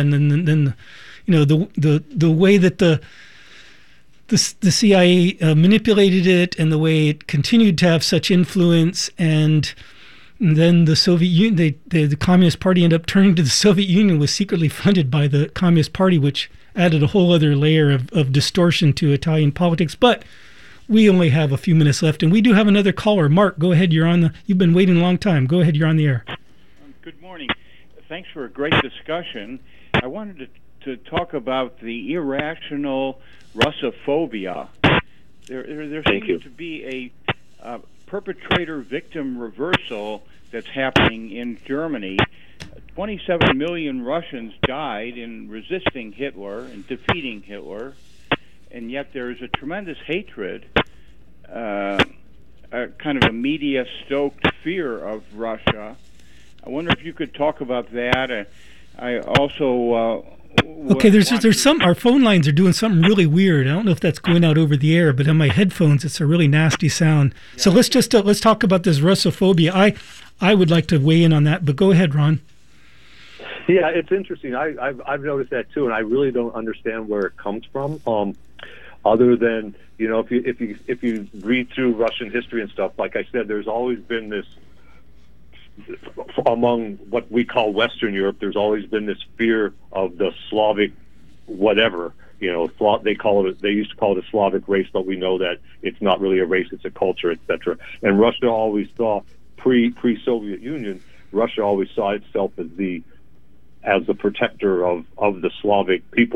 way that the CIA manipulated it, and the way it continued to have such influence, and then the Soviet Union, the Communist Party ended up turning to the Soviet Union, was secretly funded by the Communist Party, which added a whole other layer of distortion to Italian politics. But we only have a few minutes left, and we do have another caller. Mark, go ahead. You've been waiting a long time. Go ahead. You're on the air. Good morning. Thanks for a great discussion. I wanted to talk about the irrational Russophobia. There seems to be a perpetrator-victim reversal that's happening in Germany. 27 million Russians died in resisting Hitler and defeating Hitler, and yet there is a tremendous hatred, a kind of a media-stoked fear of Russia. I wonder if you could talk about that. I also okay, there's some, our phone lines are doing something really weird. I don't know if that's going out over the air, but on my headphones it's a really nasty sound. Yeah. So let's just let's talk about this Russophobia. I would like to weigh in on that, but go ahead, Ron. Yeah, it's interesting. I've noticed that too, and I really don't understand where it comes from. Other than, if you read through Russian history and stuff, like I said, there's always been this, among what we call Western Europe, there's always been this fear of the Slavic whatever. They used to call it a Slavic race, but we know that it's not really a race, it's a culture, etc. And Russia always saw, pre-Soviet Union, Russia always saw itself as the protector of the Slavic peoples.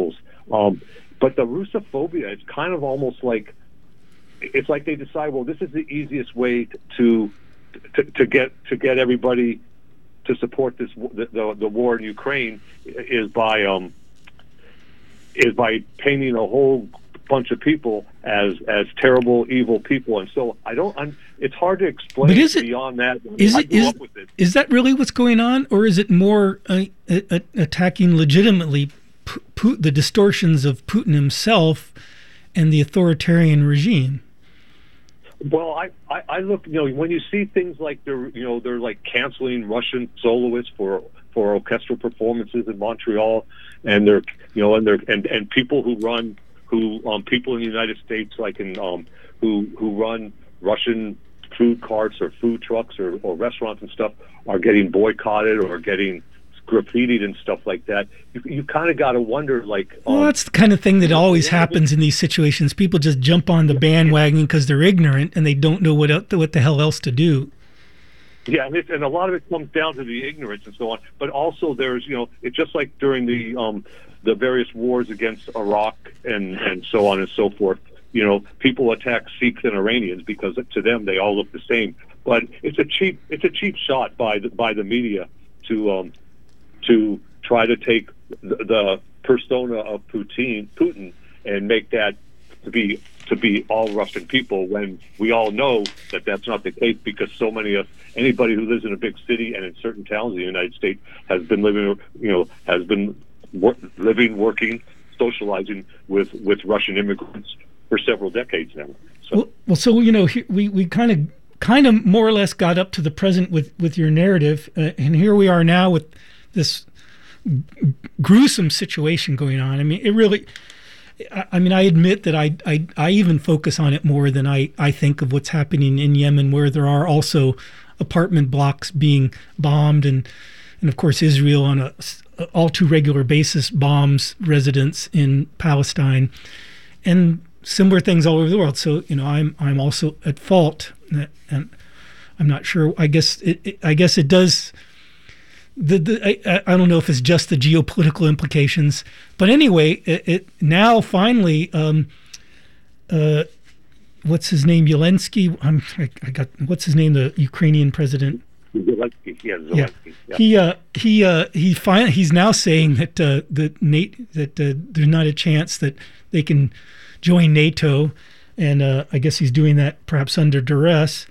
But the Russophobia, it's kind of almost like, it's like they decide, well, this is the easiest way to get everybody to support this the war in Ukraine is by painting a whole bunch of people as terrible, evil people, and so it's hard to explain. But is it beyond that? Is that really what's going on, or is it more attacking legitimately the distortions of Putin himself and the authoritarian regime? Well, I look, when you see things like they're like canceling Russian soloists for orchestral performances in Montreal, and they're and people who run people in the United States, like who run Russian food carts or food trucks or restaurants and stuff, are getting boycotted or getting graffitied and stuff like that. You kind of got to wonder, like, well, that's the kind of thing that always happens in these situations. People just jump on the bandwagon because they're ignorant and they don't know what the hell else to do. Yeah, and a lot of it comes down to the ignorance and so on. But also, there's it's just like during the various wars against Iraq and so on and so forth. People attack Sikhs and Iranians because to them they all look the same. But it's a cheap shot by the media to try to take the persona of Putin and make that to be all Russian people, when we all know that that's not the case, because so many of anybody who lives in a big city and in certain towns in the United States has been living, working, socializing with Russian immigrants for several decades now. So. So we kind of more or less got up to the present with your narrative, and here we are now with this gruesome situation going on. I mean, it really. I mean, I admit that I even focus on it more than I think of what's happening in Yemen, where there are also apartment blocks being bombed, and of course Israel on a all too regular basis bombs residents in Palestine, and similar things all over the world. So I'm also at fault, and I'm not sure. I guess it does. I don't know if it's just the geopolitical implications, but anyway, it now finally, what's his name? Zelensky. What's his name? The Ukrainian president. Zelensky. Yeah, Zelensky. He's now saying that there's not a chance that they can join NATO, and I guess he's doing that perhaps under duress.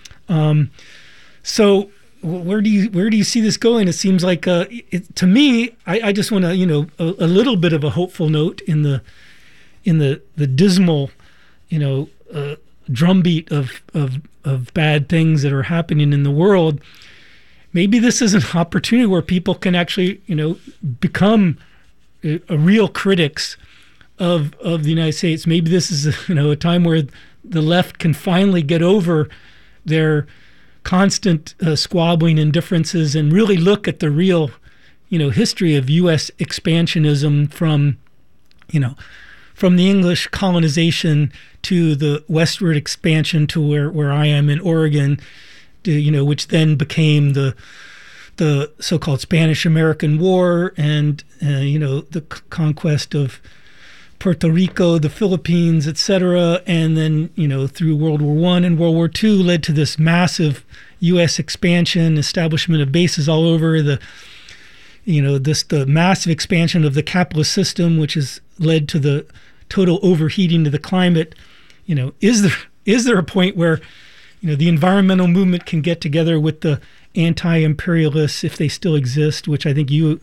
So. Where do you see this going? It seems like to me, I just want to a little bit of a hopeful note in the dismal drumbeat of bad things that are happening in the world. Maybe this is an opportunity where people can actually become a real critics of the United States. Maybe this is a time where the left can finally get over their constant squabbling and differences, and really look at the real, history of U.S. expansionism from the English colonization to the westward expansion to where I am in Oregon, which then became the so-called Spanish-American War, and the conquest of Puerto Rico, the Philippines, etc., and then through World War I and World War II led to this massive U.S. expansion, establishment of bases all over the massive expansion of the capitalist system, which has led to the total overheating of the climate. Is there a point where the environmental movement can get together with the anti-imperialists, if they still exist, which I think do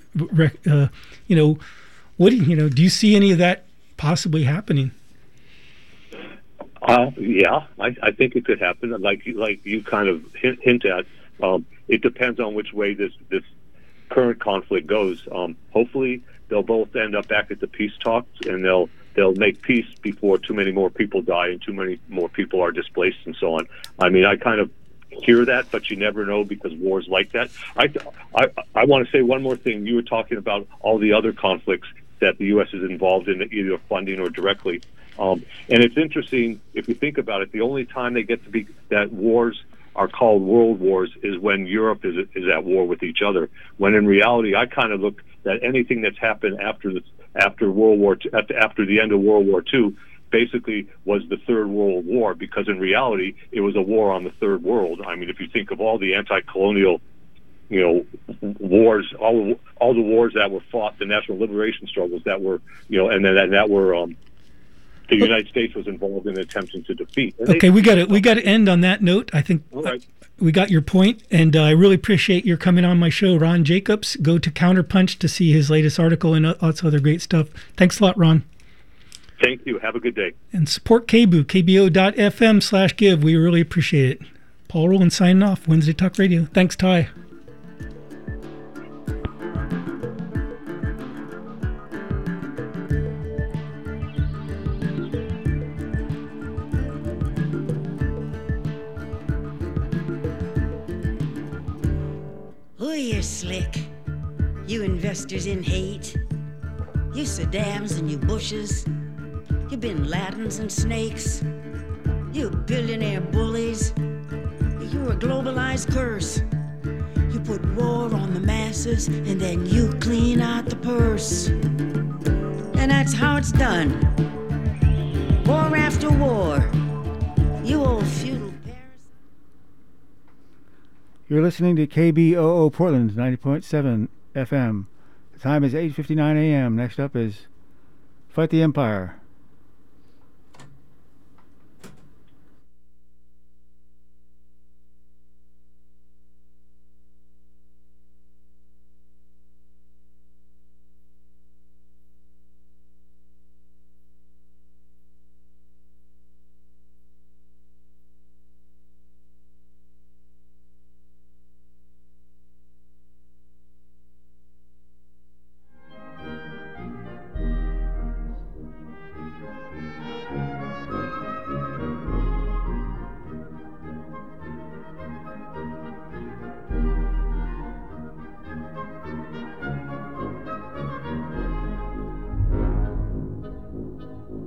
you see any of that possibly happening? Yeah, I think it could happen. Like you kind of hint at. It depends on which way this current conflict goes. Hopefully, they'll both end up back at the peace talks, and they'll make peace before too many more people die and too many more people are displaced and so on. I mean, I kind of hear that, but you never know, because wars like that. I want to say one more thing. You were talking about all the other conflicts that the U.S. is involved in, either funding or directly. And it's interesting, if you think about it, the only time they get to be that wars are called world wars is when Europe is at war with each other. When in reality, I kind of look at anything that's happened after after World War II, after the end of World War II, basically was the Third World War, because in reality it was a war on the Third World. I mean, if you think of all the anti-colonial, wars, all the wars that were fought, the national liberation struggles that were, the United States was involved in attempting to defeat. Okay, we got to end on that note. I think we got your point, and I really appreciate your coming on my show, Ron Jacobs. Go to Counterpunch to see his latest article and lots of other great stuff. Thanks a lot, Ron. Thank you. Have a good day. And support KBOO, kbo.fm/give. We really appreciate it. Paul Rowland signing off, Wednesday Talk Radio. Thanks, Ty. Oh, you're slick. You investors in hate. You Saddams and you Bushes. You bin Ladens and snakes. You billionaire bullies. You're a globalized curse. You put war on the masses and then you clean out the purse. And that's how it's done. War after war. You old feudal parasite. You're listening to KBOO Portland 90.7 FM. The time is 8:59 a.m. Next up is Fight the Empire.